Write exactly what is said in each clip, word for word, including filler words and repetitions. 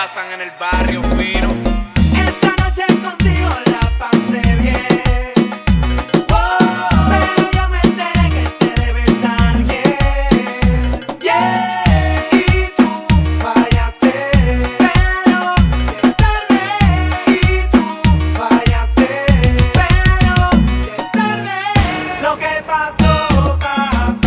pasan en el barrio fino. Esta noche contigo la pasé bien. Oh, pero yo me enteré que te debes a alguien. Yeah, y tú fallaste, pero ya es tarde. Y tú fallaste, pero ya es tarde. Lo que pasó, pasó.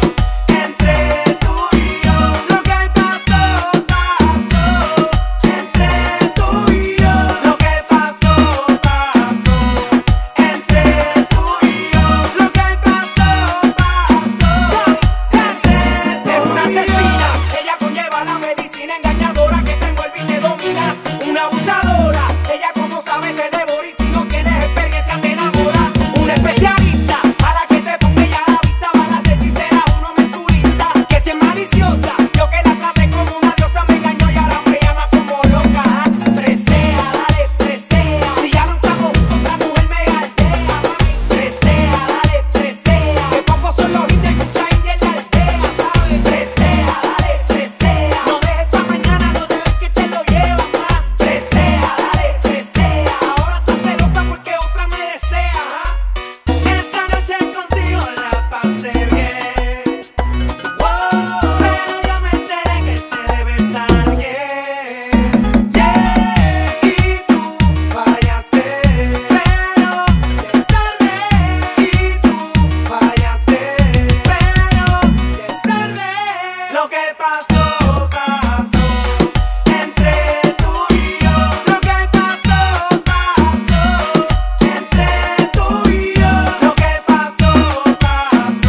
Entre tú y yo, lo que pasó, pasó. Entre tú y yo, lo que pasó, pasó. Entre tú y yo, lo que pasó, pasó. Es una asesina, ella conlleva la medicina engañadora que te envuelve y te domina. Una abusadora, ella como sabe te devora y si no tienes experiencia te enamora. Una especialista, a la que te ponga ella a la vista, va a las hechiceras, uno mensurista. Que si es maliciosa, yo que la traté como una diosa me engañó y ahora me llama como loca. Presea, dale, presea. Si ya no estamos juntos, otra mujer me galdea, mami. Presea, dale, presea. Que pocos son los indios que traen de la aldea, ¿sabes? Presea, dale, presea. No dejes pa' mañana, no dejes que te lo llevas más. Presea, dale, presea. Ahora estás celosa porque otra me desea, ¿ah? Esta noche contigo la pasé bien. Wow, pero yo me enteré que te debes a alguien. Yeah, y tú fallaste, pero ya es tarde. Y tú fallaste, pero ya es tarde. Lo que pasó, pasó. Entre tú y yo, lo que pasó, pasó. Entre tú y yo, lo que pasó, pasó.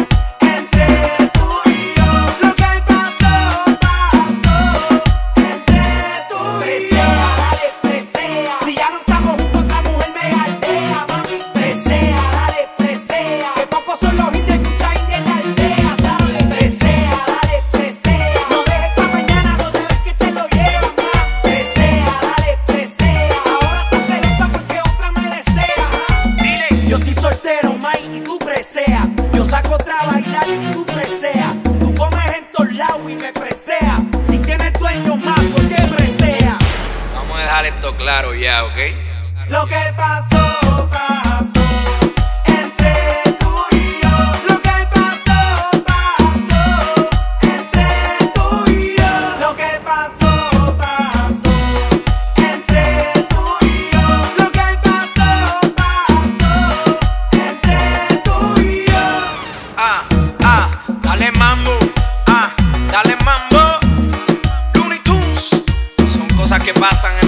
Entre tú y yo, lo que pasó, pasó. Entre tú y yo. Presea, dale, presea. Si ya no estamos juntos, otra mujer me galdea, mami. Presea, dale, presea. Que pocos son los indios que traen de la aldea, ¿sabes? Presea, dale, presea. No dejes pa' mañana, no dejes que te lo llevas más. Presea, dale, presea. Ahora estás celosa porque otra me desea. Dile, yo soy soltero, Mike, y tú presea. Yo saco otra a bailar y tú presea. Tú comes en todos lados y me presea. Si tienes dueño más, ¿por qué presea? Vamos a dejar esto claro ya, ¿ok? Lo que pasó, pasó. Entre tú y yo, lo que pasó, pasó. Entre tú y yo, lo que pasó, pasó. Entre tú y yo, lo que pasó, pasó. Entre tú y yo. Ah, ah, dale mambo, ah, dale mambo. Looney Tunes, son cosas que pasan